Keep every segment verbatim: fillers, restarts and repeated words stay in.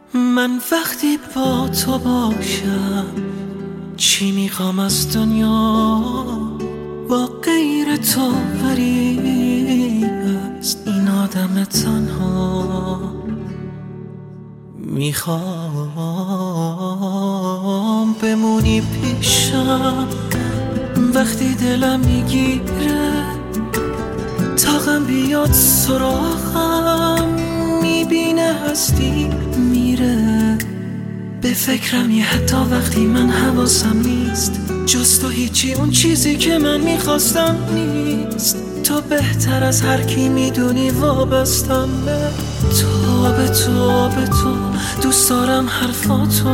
من وقتی با تو باشم چی میخوام از دنیا، با غیر تو غریب است این آدم تنها. میخوام بمونی پیشم وقتی دلم میگیره، طاقم بیاد سراغم میبینه هستی میره. به فکرمی حتی وقتی من حواسم نیست، جز تو هیچی اون چیزی که من میخواستم نیست. تو بهتر از هر کی میدونی وابستم به تو، به تو، به تو. دوست دارم حرفاتو،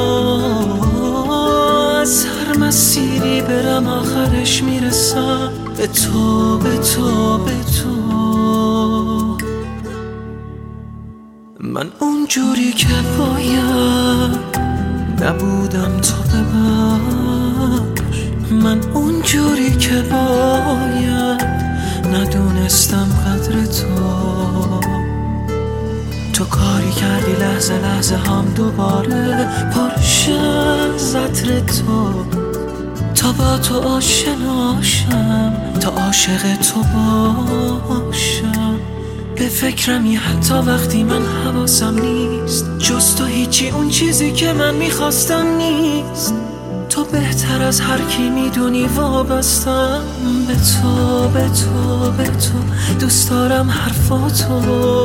از هر مسیری برم آخرش میرسم به تو، به تو، به تو. من اونجوری که باید نبودم، تو ببخش. من اونجوری که باید ندونستم قدر تو. تو کاری کردی لحظه لحظه هم دوباره پرشه از عطر تو. تا با تو آشناشم، تا عاشق تو باشم. به فکرمی حتی وقتی من حواسم نیست، جز تو هیچی اون چیزی که من میخواستم نیست. تو بهتر از هر کی میدونی وابستم به تو، به تو، به تو. دوست دارم حرفاتو،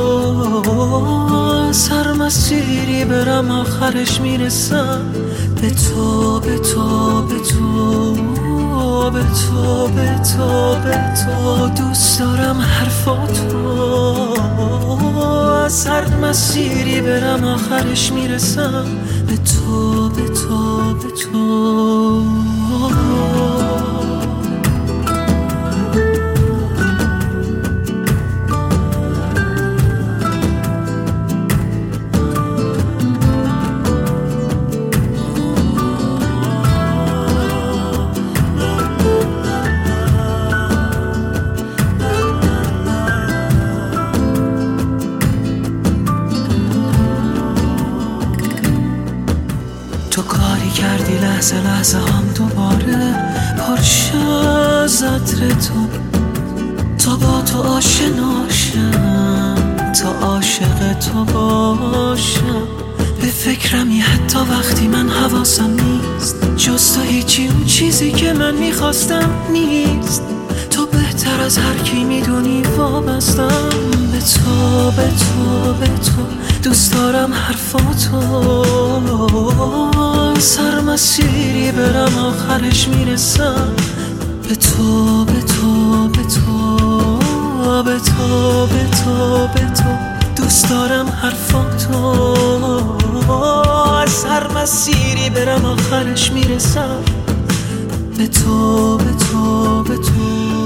سر مسیری برم آخرش میرسم به تو، به تو، به تو، به تو، به تو، به تو. دوست دارم حرفاتو، از هر مسیری برم آخرش میرسم به تو، به تو، به تو. تو کاری کردی لحظه لحظه هم دوباره پرشه از عطر تو. تا با تو آشناشم، تا عاشق تو باشم. به فکرمی حتی وقتی من حواسم نیست، جز تو هیچی اون چیزی که من میخواستم نیست. تو بهتر از هر کی میدونی وابستم به تو، به تو، به تو. دوست دارم حرفاتو، سر مسیری برم آخرش میرسم به تو، به تو، به تو، به تو، به تو، به تو. دوست دارم حرفاتو، از هر مسیری برم آخرش میرسم به تو، به تو، به تو.